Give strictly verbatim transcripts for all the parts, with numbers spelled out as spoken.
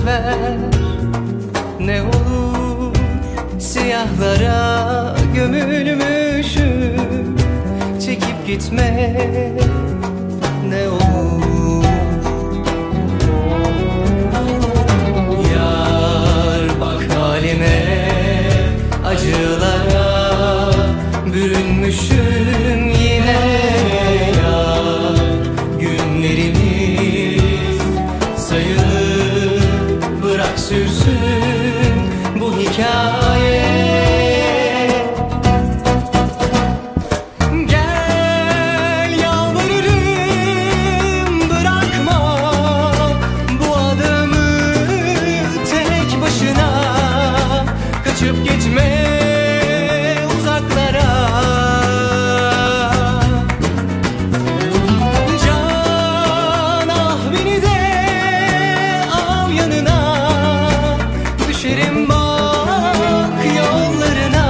ver. Ne olur siyahlara gömülmüşüm, çekip gitme ne olur. Yar bak halime, acılara bürünmüşüm yine. Yar günlerimiz sayılı, bırak sürsün bu hikaye. Gel yalvarırım, bırakma bu adamı tek başına, kaçıp gitme uzaklara. Can ah beni de al yanına, düşerim bak yollarına,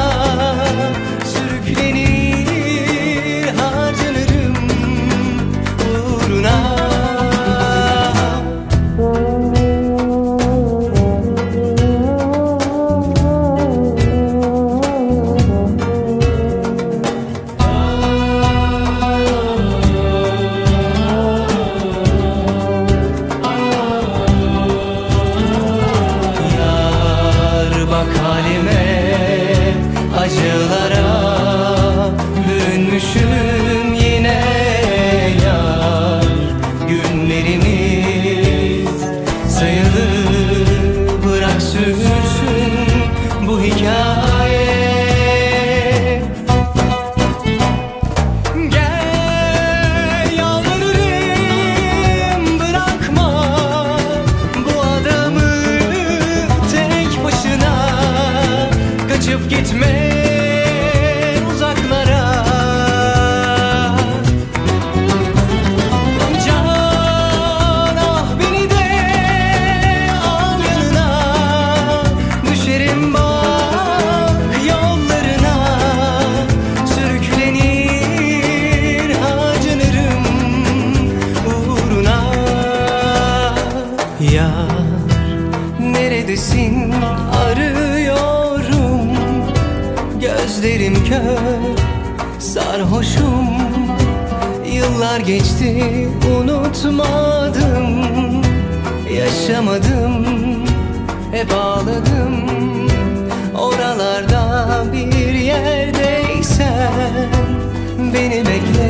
sürüklenir harcanırım uğruna. Bak halime, acılara bürünmüşüm yine. Yar günlerimiz sayılı, bırak sürsün bu hikaye. Gel yalvarırım, bırakma bu adamı tek başına, kaçıp gitme uzaklara. Can ah beni de al yanına, düşerim bak yollarına, sürüklenir harcanırım uğruna. Yar neredesin, arıyorum, gözlerim kör, sarhoşum. Yıllar geçti, unutmadım, yaşamadım, hep ağladım. Oralarda bir yerdeysen beni bekle.